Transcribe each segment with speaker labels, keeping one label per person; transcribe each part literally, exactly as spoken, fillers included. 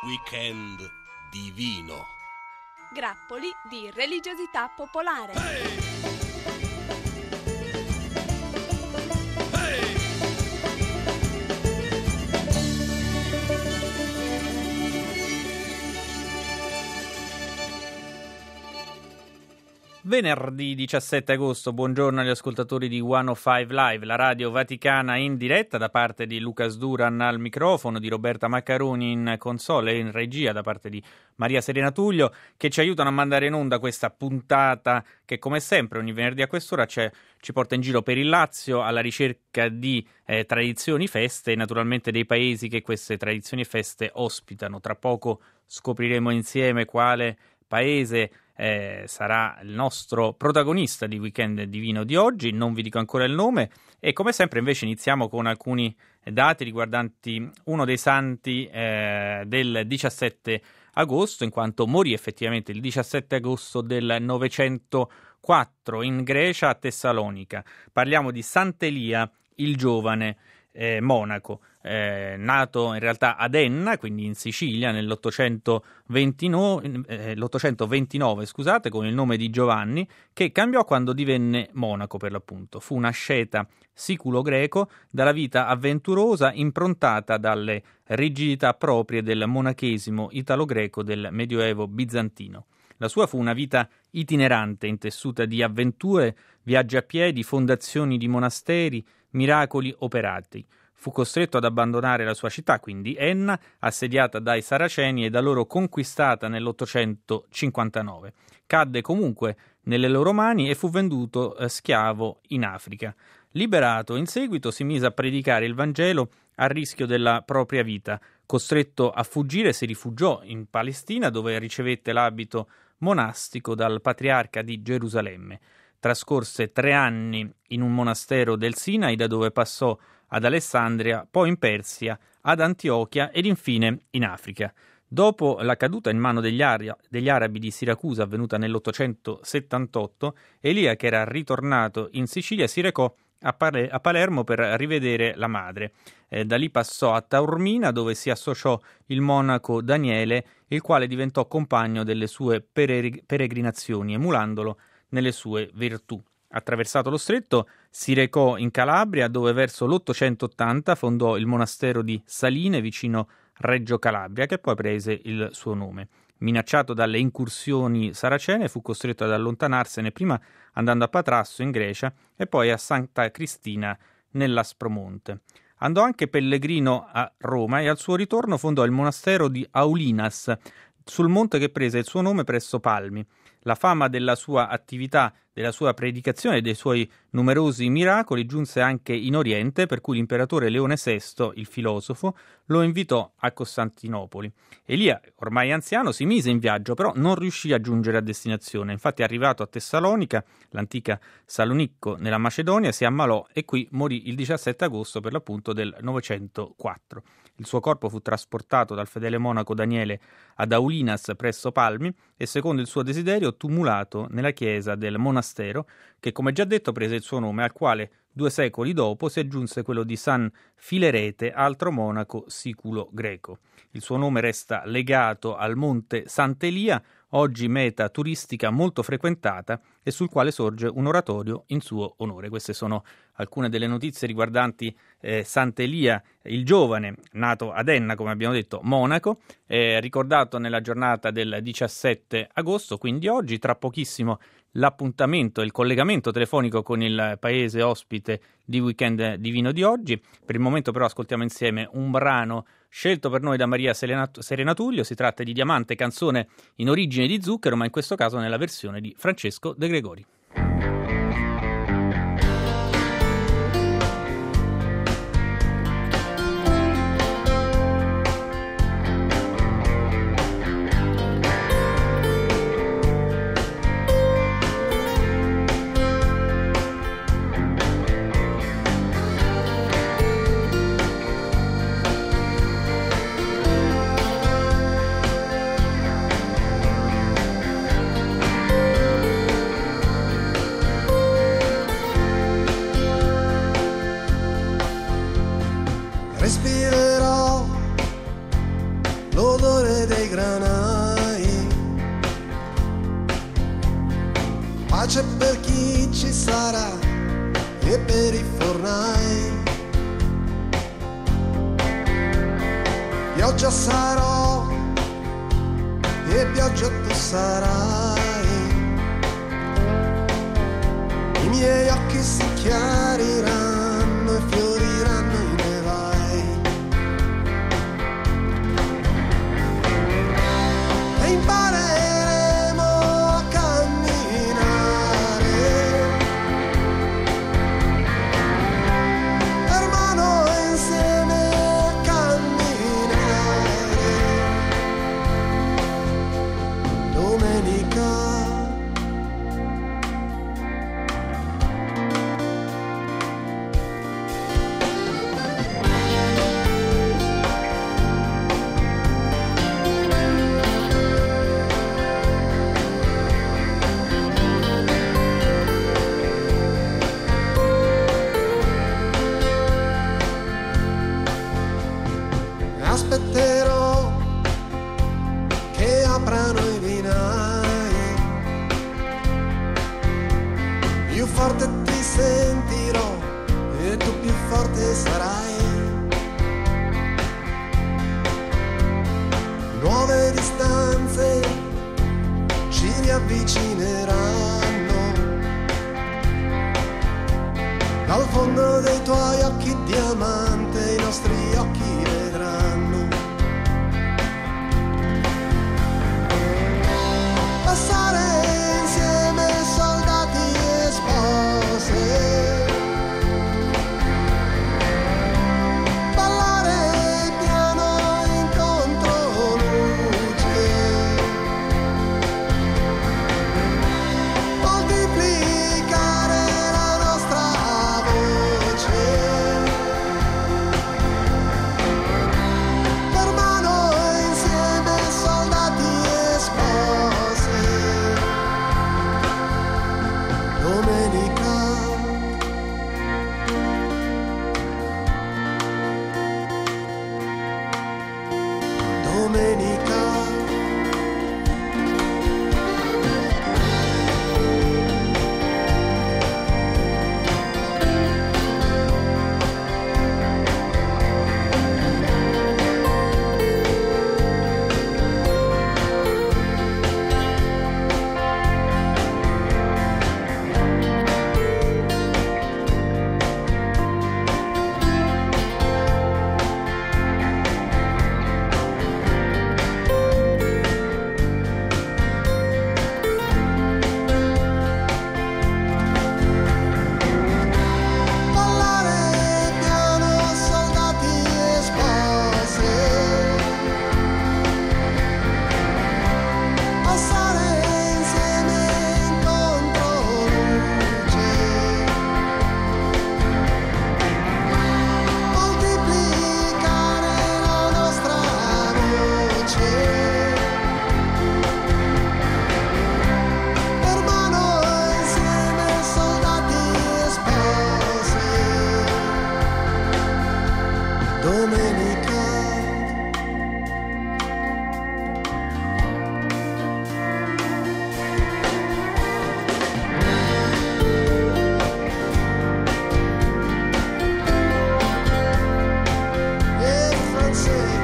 Speaker 1: Weekend divino.
Speaker 2: Grappoli di religiosità popolare.
Speaker 1: Hey!
Speaker 3: Venerdì diciassette agosto, buongiorno agli ascoltatori di centocinque Live, la radio vaticana in diretta, da parte di Lucas Duran al microfono, di Roberta Maccaroni in console e in regia, da parte di Maria Serena Tullio, che ci aiutano a mandare in onda questa puntata che, come sempre, ogni venerdì a quest'ora c'è, ci porta in giro per il Lazio alla ricerca di eh, tradizioni, feste e naturalmente dei paesi che queste tradizioni e feste ospitano. Tra poco scopriremo insieme quale paese Eh, sarà il nostro protagonista di Weekend Divino di oggi. Non vi dico ancora il nome e, come sempre, invece iniziamo con alcuni dati riguardanti uno dei santi eh, del diciassette agosto, in quanto morì effettivamente il diciassette agosto del novecentoquattro in Grecia, a Tessalonica. Parliamo di Sant'Elia il giovane, eh, monaco, Eh, nato in realtà ad Enna, quindi in Sicilia, nell'ottocentoventinove, eh, l'ottocentoventinove, scusate, con il nome di Giovanni, che cambiò quando divenne monaco, per l'appunto. Fu un asceta siculo-greco dalla vita avventurosa, improntata dalle rigidità proprie del monachesimo italo-greco del Medioevo bizantino. La sua fu una vita itinerante, intessuta di avventure, viaggi a piedi, fondazioni di monasteri, miracoli operati. Fu costretto ad abbandonare la sua città, quindi Enna, assediata dai Saraceni e da loro conquistata nell'ottocentocinquantanove. Cadde comunque nelle loro mani e fu venduto eh, schiavo in Africa. Liberato in seguito, si mise a predicare il Vangelo a rischio della propria vita. Costretto a fuggire, si rifugiò in Palestina, dove ricevette l'abito monastico dal patriarca di Gerusalemme. Trascorse tre anni in un monastero del Sinai, da dove passò ad Alessandria, poi in Persia, ad Antiochia ed infine in Africa. Dopo la caduta in mano degli, aria, degli arabi di Siracusa, avvenuta nell'ottocentosettantotto, Elia, che era ritornato in Sicilia, si recò a, Pale- a Palermo per rivedere la madre. Eh, da lì passò a Taormina, dove si associò il monaco Daniele, il quale diventò compagno delle sue peregr- peregrinazioni, emulandolo nelle sue virtù. Attraversato lo stretto, si recò in Calabria, dove verso l'ottocentottanta fondò il monastero di Saline, vicino Reggio Calabria, che poi prese il suo nome. Minacciato dalle incursioni saracene, fu costretto ad allontanarsene, prima andando a Patrasso in Grecia e poi a Santa Cristina nell'Aspromonte. Andò anche pellegrino a Roma e al suo ritorno fondò il monastero di Aulinas, sul monte che prese il suo nome presso Palmi. La fama della sua attività, della sua predicazione e dei suoi numerosi miracoli giunse anche in Oriente, per cui l'imperatore Leone sesto, il filosofo, lo invitò a Costantinopoli. Elia, ormai anziano, si mise in viaggio, però non riuscì a giungere a destinazione. Infatti, arrivato a Tessalonica, l'antica Salonicco nella Macedonia, si ammalò e qui morì il diciassette agosto, per l'appunto, del novecentoquattro. Il suo corpo fu trasportato dal fedele monaco Daniele ad Aulinas presso Palmi e, secondo il suo desiderio, tumulato nella chiesa del monastero, che, come già detto, prese il suo nome, al quale due secoli dopo si aggiunse quello di San Filerete, altro monaco siculo greco. Il suo nome resta legato al monte Sant'Elia, oggi meta turistica molto frequentata e sul quale sorge un oratorio in suo onore. Queste sono alcune delle notizie riguardanti eh, Sant'Elia il giovane, nato ad Enna, come abbiamo detto, monaco, eh, ricordato nella giornata del diciassette agosto, quindi oggi. Tra pochissimo l'appuntamento e il collegamento telefonico con il paese ospite di Weekend Divino di oggi. Per il momento però ascoltiamo insieme un brano scelto per noi da Maria Serena Tullio. Si tratta di Diamante, canzone in origine di Zucchero, ma in questo caso nella versione di Francesco De Gregori.
Speaker 4: l'odore dei granai. Pace per chi ci sarà e per i fornai. Pioggia sarò e pioggia tu sarai. I miei occhi si chiariranno e fioriranno i nevai. E impareremo a camminare per mano insieme a camminare. Domenica aspetterò che aprano i binai. Più forte ti sentirò e tu più forte sarai. Nuove distanze ci riavvicineranno. Dal fondo dei tuoi occhi diamante i nostri occhi vedranno. Passare insieme soldati e spose. Ballare piano in controluce. Moltiplicare la nostra voce. Per mano insieme soldati e spose. Domenica Domenica ballare piano soldati e spose. Passare insieme in controluce. Moltiplicare la nostra voce. Per mano insieme soldati e spose. Domenica e francese.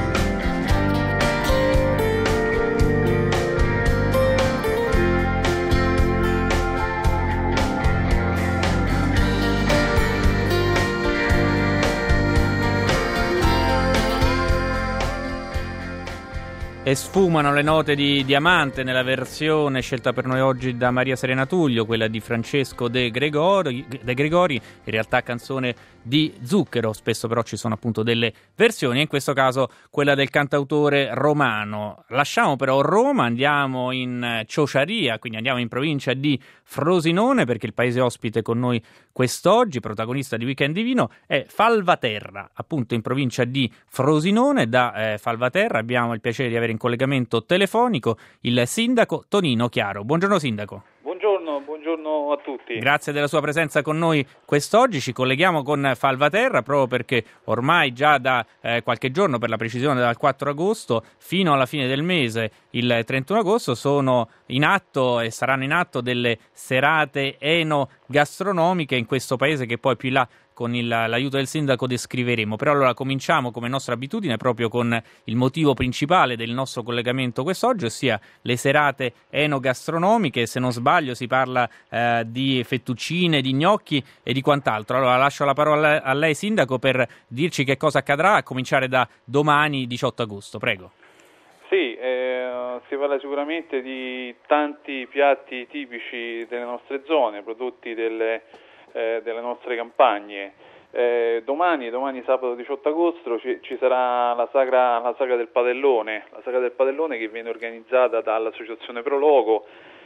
Speaker 3: E sfumano le note di Diamante nella versione scelta per noi oggi da Maria Serena Tullio, quella di Francesco De Gregori, De Gregori, in realtà canzone di Zucchero, spesso però ci sono appunto delle versioni, e in questo caso quella del cantautore romano. Lasciamo però Roma, andiamo in Ciociaria, quindi andiamo in provincia di Frosinone, perché il paese ospite con noi quest'oggi, protagonista di Weekend Divino, è Falvaterra, appunto in provincia di Frosinone. Da eh, Falvaterra abbiamo il piacere di avere in collegamento telefonico il sindaco Tonino Chiaro. Buongiorno sindaco.
Speaker 5: Buongiorno, buongiorno, buongiorno a tutti.
Speaker 3: Grazie della sua presenza con noi quest'oggi. Ci colleghiamo con Falvaterra proprio perché ormai già da eh, qualche giorno, per la precisione dal quattro agosto fino alla fine del mese, il trentuno agosto, sono in atto e saranno in atto delle serate enogastronomiche in questo paese che poi più in là con il, l'aiuto del sindaco descriveremo. Però allora cominciamo come nostra abitudine proprio con il motivo principale del nostro collegamento quest'oggi, ossia le serate enogastronomiche. Se non sbaglio si parla eh, di fettuccine, di gnocchi e di quant'altro. Allora lascio la parola a lei, sindaco, per dirci che cosa accadrà a cominciare da domani diciotto agosto. Prego.
Speaker 5: Sì, eh, si parla sicuramente di tanti piatti tipici delle nostre zone, prodotti delle Eh, delle nostre campagne. Eh, domani, domani sabato diciotto agosto ci, ci sarà la sagra, la sagra del padellone, la sagra del padellone che viene organizzata dall'associazione Prologo,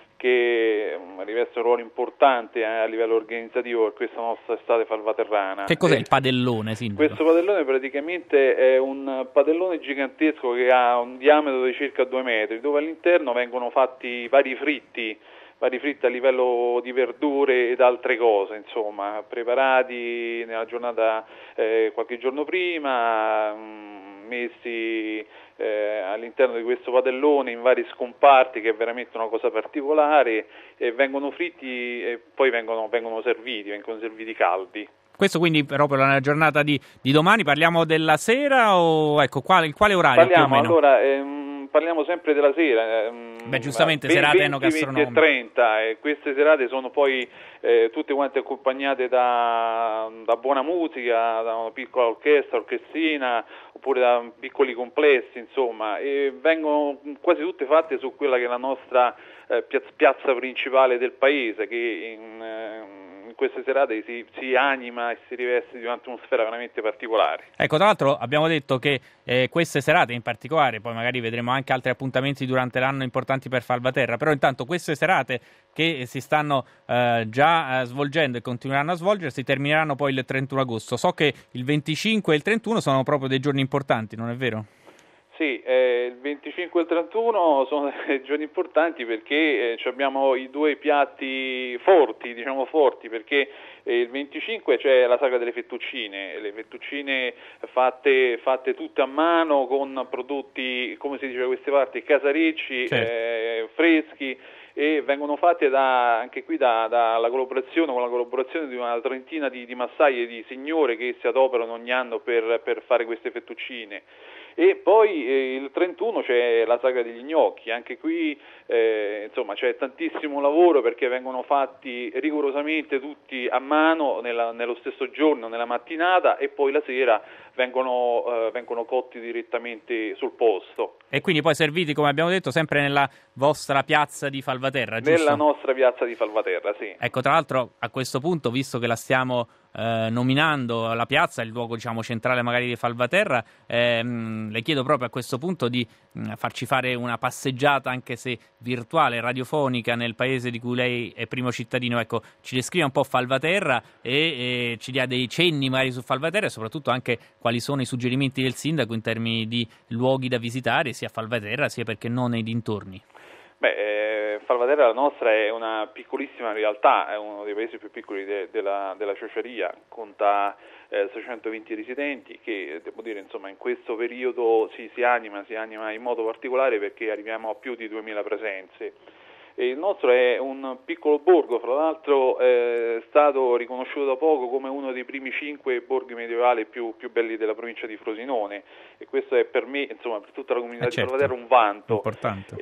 Speaker 5: che um, riveste un ruolo importante eh, a livello organizzativo per questa nostra estate falvaterrana.
Speaker 3: Che cos'è
Speaker 5: eh,
Speaker 3: il padellone, sindaco?
Speaker 5: Questo padellone praticamente è un padellone gigantesco che ha un diametro di circa due metri, dove all'interno vengono fatti vari fritti, vari fritti a livello di verdure ed altre cose, insomma, preparati nella giornata eh, qualche giorno prima, mh, messi eh, all'interno di questo padellone in vari scomparti, che è veramente una cosa particolare, e vengono fritti e poi vengono, vengono serviti, vengono serviti caldi.
Speaker 3: Questo quindi proprio nella giornata di, di domani. Parliamo della sera o ecco quale, quale orario
Speaker 5: Parliamo,
Speaker 3: più o meno?
Speaker 5: Allora, ehm, parliamo sempre della sera. Ehm,
Speaker 3: Beh, giustamente
Speaker 5: venti,
Speaker 3: serate
Speaker 5: venti,
Speaker 3: enogastronomiche.
Speaker 5: venti e trenta, e queste serate sono poi eh, tutte quante accompagnate da, da buona musica, da una piccola orchestra, orchestrina, oppure da piccoli complessi, insomma, e vengono quasi tutte fatte su quella che è la nostra eh, piazza, piazza principale del paese, che in, eh, in queste serate si, si anima e si riveste di un'atmosfera veramente particolare.
Speaker 3: Ecco, tra l'altro abbiamo detto che eh, queste serate in particolare, poi magari vedremo anche altri appuntamenti durante l'anno importanti per Falvaterra, però intanto queste serate che si stanno eh, già eh, svolgendo e continueranno a svolgersi termineranno poi il trentuno agosto. So che il venticinque e il trentuno sono proprio dei giorni importanti, non è vero?
Speaker 5: Sì, eh, il venticinque e il trentuno sono giorni importanti perché eh, abbiamo i due piatti forti, diciamo forti, perché eh, il venticinque c'è la sagra delle fettuccine, le fettuccine fatte, fatte tutte a mano con prodotti, come si dice da queste parti, casarecci, certo. eh, freschi, e vengono fatte da, anche qui da, dalla collaborazione, con la collaborazione di una trentina di, di massaie e di signore che si adoperano ogni anno per, per fare queste fettuccine. E poi eh, il trentuno c'è la sagra degli gnocchi, anche qui eh, insomma c'è tantissimo lavoro perché vengono fatti rigorosamente tutti a mano nella, nello stesso giorno, nella mattinata, e poi la sera vengono, eh, vengono cotti direttamente sul posto.
Speaker 3: E quindi poi serviti, come abbiamo detto, sempre nella vostra piazza di Falvaterra, giusto?
Speaker 5: Nella nostra piazza di Falvaterra, sì.
Speaker 3: Ecco, tra l'altro a questo punto, visto che la stiamo eh, nominando la piazza, il luogo diciamo centrale magari di Falvaterra, ehm, le chiedo proprio a questo punto di mh, farci fare una passeggiata, anche se virtuale, radiofonica, nel paese di cui lei è primo cittadino. Ecco, ci descrive un po' Falvaterra e, e ci dia dei cenni magari su Falvaterra, e soprattutto anche quali sono i suggerimenti del sindaco in termini di luoghi da visitare sia a Falvaterra sia perché non nei dintorni.
Speaker 5: Beh, eh, Falvaterra la nostra è una piccolissima realtà, è uno dei paesi più piccoli de, della, della Ciociaria, conta eh, seicentoventi residenti, che devo dire insomma in questo periodo si, si anima, si anima in modo particolare perché arriviamo a più di duemila presenze. E il nostro è un piccolo borgo, fra l'altro è stato riconosciuto da poco come uno dei primi cinque borghi medievali più, più belli della provincia di Frosinone, e questo è per me, insomma per tutta la comunità eh certo, di Falvaterra un vanto.
Speaker 3: Importante.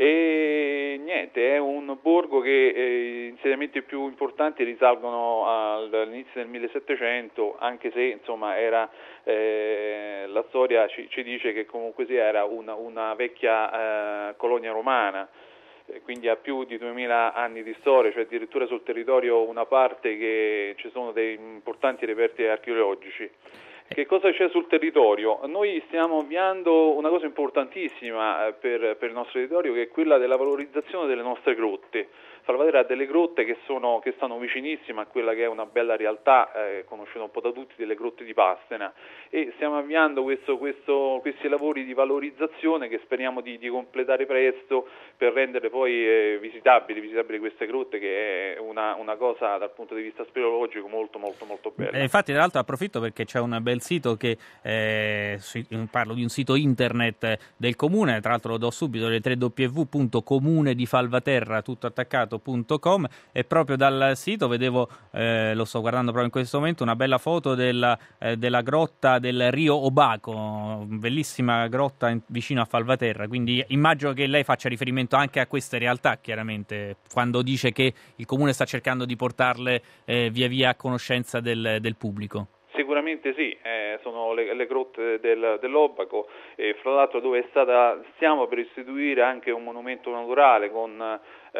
Speaker 5: E niente, è un borgo che eh, gli insediamenti più importanti risalgono al, all'inizio del millesettecento, anche se insomma era eh, la storia ci, ci dice che comunque sia era una, una vecchia eh, colonia romana, quindi ha più di duemila anni di storia, cioè addirittura sul territorio una parte che ci sono dei importanti reperti archeologici. Che cosa c'è sul territorio? Noi stiamo avviando una cosa importantissima per, per il nostro territorio, che è quella della valorizzazione delle nostre grotte. Falvaterra ha delle grotte che, sono, che stanno vicinissime a quella che è una bella realtà, eh, conosciuta un po' da tutti, delle grotte di Pastena, e stiamo avviando questo, questo, questi lavori di valorizzazione che speriamo di, di completare presto per rendere poi eh, visitabili, visitabili queste grotte, che è una, una cosa dal punto di vista speleologico molto molto molto bella.
Speaker 3: E infatti, tra l'altro, approfitto perché c'è un bel sito che eh, parlo di un sito internet del comune, tra l'altro lo do subito, le w w w punto comune di falvaterra tutto attaccato punto com, e proprio dal sito vedevo, eh, lo sto guardando proprio in questo momento, una bella foto della, eh, della grotta del Rio Obaco, bellissima grotta in, vicino a Falvaterra, quindi immagino che lei faccia riferimento anche a queste realtà, chiaramente, quando dice che il comune sta cercando di portarle eh, via via a conoscenza del, del pubblico.
Speaker 5: Sicuramente sì, eh, sono le, le grotte del, dell'Obaco, e fra l'altro dove è stata, stiamo per istituire anche un monumento naturale con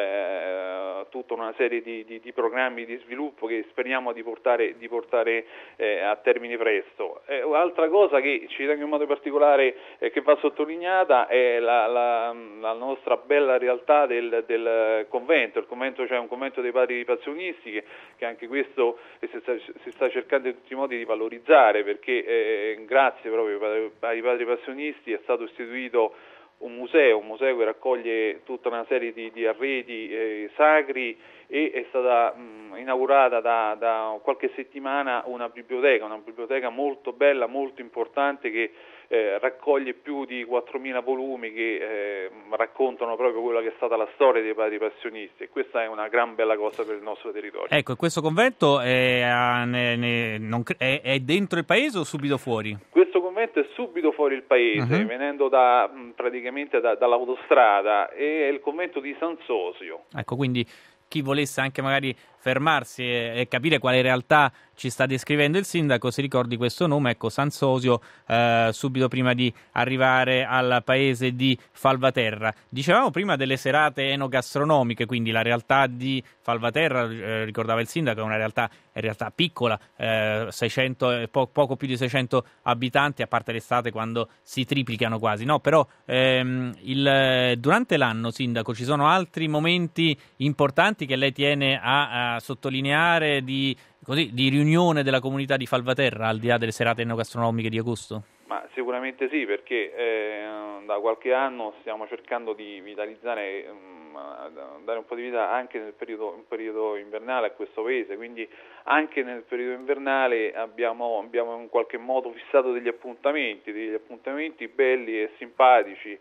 Speaker 5: eh, tutta una serie di, di, di programmi di sviluppo che speriamo di portare, di portare eh, a termine presto. Eh, un'altra cosa che ci tengo in modo particolare eh, che va sottolineata è la, la, la nostra bella realtà del, del convento. Il convento, cioè un convento dei padri passionisti, che, che anche questo si sta, si sta cercando in tutti i modi di valorizzare, perché eh, grazie proprio ai padri passionisti è stato istituito un museo, un museo che raccoglie tutta una serie di, di arredi eh, sacri, e è stata mh, inaugurata da, da qualche settimana una biblioteca, una biblioteca molto bella, molto importante, che eh, raccoglie più di quattromila volumi che eh, raccontano proprio quella che è stata la storia dei padri passionisti, e questa è una gran bella cosa per il nostro territorio.
Speaker 3: Ecco, questo convento è, ne, ne, non, è, è dentro il paese o subito fuori?
Speaker 5: Questo convento è subito fuori il paese, uh-huh. venendo da, praticamente da, dall'autostrada, è il convento di San Sosio.
Speaker 3: Ecco, quindi chi volesse anche magari fermarsi e, e capire quale realtà ci sta descrivendo il sindaco, si ricordi questo nome, ecco, San Sosio, eh, subito prima di arrivare al paese di Falvaterra. Dicevamo prima delle serate enogastronomiche, quindi la realtà di Falvaterra, eh, ricordava il sindaco, è una realtà, è in realtà piccola, eh, seicento, po- poco più di seicento abitanti, a parte l'estate quando si triplicano quasi, no? Però ehm, il, durante l'anno, sindaco, ci sono altri momenti importanti che lei tiene a, a sottolineare di, così, di riunione della comunità di Falvaterra, al di là delle serate enogastronomiche di agosto?
Speaker 5: Ma sicuramente sì, perché eh, da qualche anno stiamo cercando di vitalizzare, mh, dare un po' di vita anche nel periodo, nel periodo invernale a questo paese, quindi anche nel periodo invernale abbiamo, abbiamo in qualche modo fissato degli appuntamenti, degli appuntamenti belli e simpatici,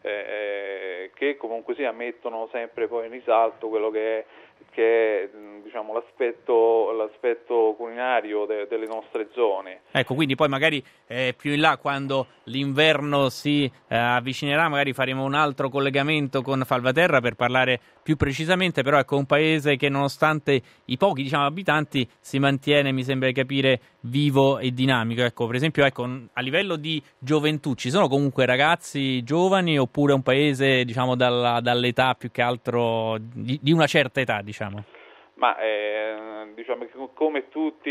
Speaker 5: eh, che comunque sia mettono sempre poi in risalto quello che è, che è diciamo, l'aspetto, l'aspetto culinario de, delle nostre zone.
Speaker 3: Ecco, quindi poi magari eh, più in là, quando l'inverno si eh, avvicinerà, magari faremo un altro collegamento con Falvaterra per parlare più precisamente, però ecco, un paese che nonostante i pochi diciamo, abitanti si mantiene, mi sembra di capire, vivo e dinamico. Ecco, per esempio, ecco, a livello di gioventù ci sono comunque ragazzi giovani, oppure un paese diciamo dalla, dall'età più che altro di, di una certa età, diciamo?
Speaker 5: Ma eh, diciamo che come tutti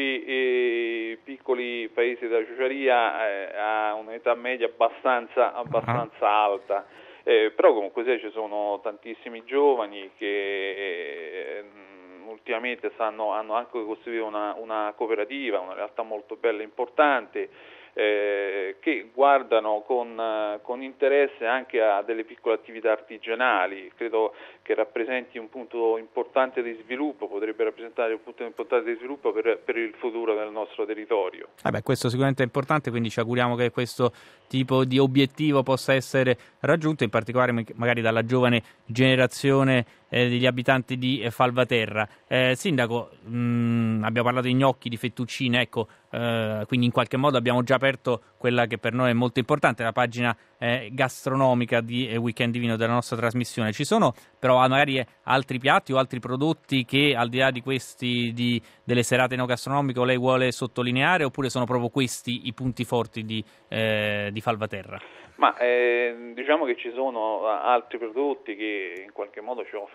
Speaker 5: i piccoli paesi della ciociaria eh, ha un'età media abbastanza, abbastanza uh-huh. alta, eh, però comunque sia, ci sono tantissimi giovani che eh, ultimamente stanno, hanno anche costituito una, una cooperativa, una realtà molto bella e importante, Eh, che guardano con, con interesse anche a delle piccole attività artigianali. Credo che rappresenti un punto importante di sviluppo, potrebbe rappresentare un punto importante di sviluppo per, per il futuro del nostro territorio.
Speaker 3: Eh beh, questo sicuramente è importante, quindi ci auguriamo che questo tipo di obiettivo possa essere raggiunto, in particolare magari dalla giovane generazione eh, degli abitanti di Falvaterra. Eh, sindaco, mh, abbiamo parlato di gnocchi, di fettuccine, ecco, eh, quindi in qualche modo abbiamo già aperto quella che per noi è molto importante, la pagina eh, gastronomica di eh, Weekend Divino della nostra trasmissione. Ci sono però magari eh, altri piatti o altri prodotti che al di là di questi di, delle serate enogastronomiche lei vuole sottolineare, oppure sono proprio questi i punti forti di, eh, di Falvaterra?
Speaker 5: Ma eh, diciamo che ci sono altri prodotti che in qualche modo ci offre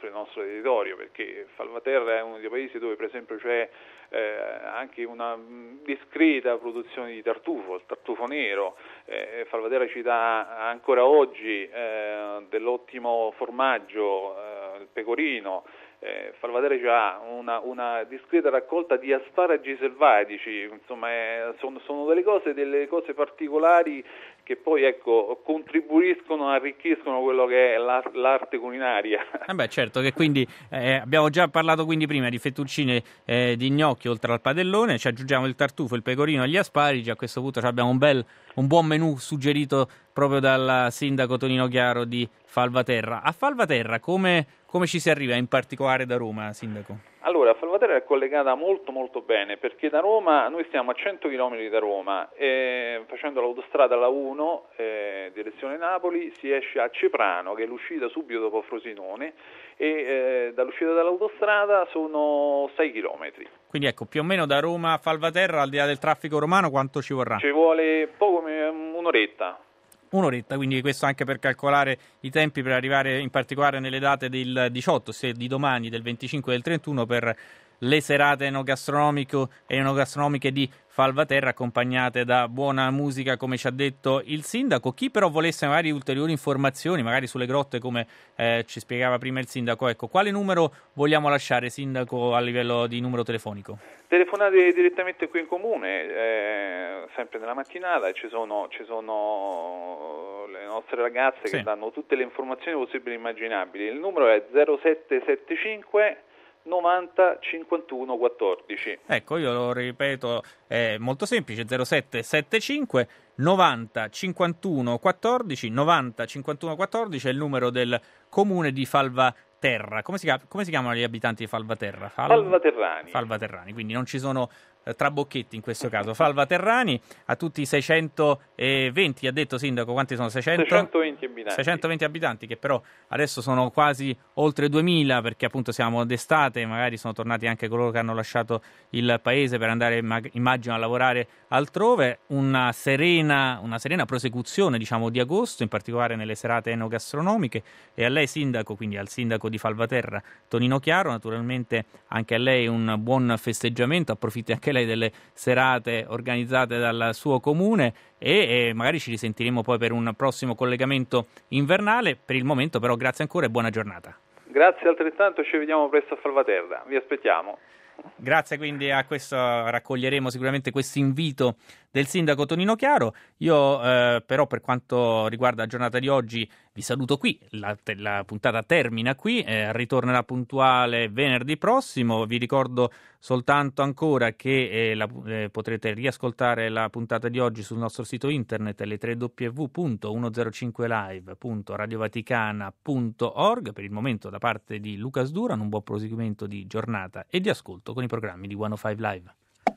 Speaker 5: nel nostro territorio, perché Falvaterra è uno dei paesi dove per esempio c'è eh, anche una discreta produzione di tartufo, il tartufo nero. eh, Falvaterra ci dà ancora oggi eh, dell'ottimo formaggio, eh, il pecorino. Eh, Falvaterra ha una, una discreta raccolta di asparagi selvatici, insomma è, sono, sono delle cose, delle cose particolari che poi ecco contribuiscono, arricchiscono quello che è l'ar- l'arte culinaria.
Speaker 3: Eh beh, certo, che quindi eh, abbiamo già parlato quindi prima di fettuccine eh, di gnocchi oltre al padellone, ci aggiungiamo il tartufo, il pecorino e gli asparagi. A questo punto abbiamo un bel un buon menù suggerito proprio dal sindaco Tonino Chiaro di Falvaterra. A Falvaterra come, come ci si arriva in particolare da Roma, sindaco?
Speaker 5: Allora, Falvaterra è collegata molto molto bene, perché da Roma, noi stiamo a cento chilometri da Roma, e facendo l'autostrada la uno, eh, direzione Napoli, si esce a Ceprano, che è l'uscita subito dopo Frosinone, e eh, dall'uscita dall'autostrada sono sei chilometri.
Speaker 3: Quindi ecco, più o meno da Roma a Falvaterra, al di là del traffico romano, quanto ci vorrà?
Speaker 5: Ci vuole poco, un'oretta.
Speaker 3: Un'oretta, quindi questo anche per calcolare i tempi per arrivare in particolare nelle date del diciotto, se di domani, del venticinque e del trentuno, per le serate enogastronomiche e enogastronomiche di Falvaterra, accompagnate da buona musica, come ci ha detto il sindaco. Chi però volesse magari ulteriori informazioni, magari sulle grotte, come eh, ci spiegava prima il sindaco, ecco, quale numero vogliamo lasciare, sindaco, a livello di numero telefonico?
Speaker 5: Telefonate direttamente qui in comune, eh, sempre nella mattinata, ci sono, ci sono le nostre ragazze
Speaker 3: sì.
Speaker 5: che danno tutte le informazioni possibili e immaginabili. Il numero è zero sette sette cinque novanta cinquantuno quattordici.
Speaker 3: Ecco, io lo ripeto, è molto semplice, zero sette sette cinque novanta cinquantuno quattordici, novanta cinquantuno quattordici è il numero del comune di Falvaterra. Come si, chiam- come si chiamano gli abitanti di Falvaterra? Fal-
Speaker 5: Falvaterrani.
Speaker 3: Falvaterrani, quindi non ci sono eh, trabocchetti in questo caso. Falvaterrani, a tutti i seicentoventi, ha detto sindaco, quanti sono? seicento?
Speaker 5: seicentoventi abitanti.
Speaker 3: seicentoventi abitanti, che però adesso sono quasi oltre duemila, perché appunto siamo d'estate, magari sono tornati anche coloro che hanno lasciato il paese per andare, immagino, a lavorare altrove. Una serena, una serena prosecuzione, diciamo, di agosto, in particolare nelle serate enogastronomiche. E a lei, sindaco, quindi al sindaco di Falvaterra, Tonino Chiaro, naturalmente anche a lei un buon festeggiamento, approfitti anche lei delle serate organizzate dal suo comune, e, e magari ci risentiremo poi per un prossimo collegamento invernale. Per il momento però grazie ancora e buona giornata.
Speaker 5: Grazie altrettanto, ci vediamo presto a Falvaterra, vi aspettiamo.
Speaker 3: Grazie, quindi a questo raccoglieremo sicuramente questo invito del sindaco Tonino Chiaro. Io eh, però, per quanto riguarda la giornata di oggi, vi saluto qui, la, la puntata termina qui, eh, ritornerà puntuale venerdì prossimo. Vi ricordo soltanto ancora che eh, la, eh, potrete riascoltare la puntata di oggi sul nostro sito internet, l w w w punto centocinque live punto radiovaticana punto org. Per il momento, da parte di Lucas Duran, un buon proseguimento di giornata e di ascolto con i programmi di centocinque Live.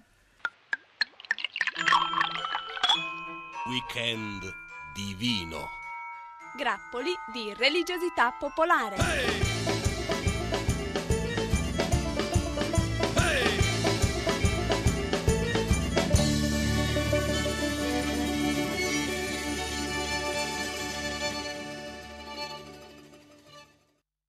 Speaker 1: Weekend divino.
Speaker 2: Grappoli di religiosità popolare.
Speaker 1: Hey!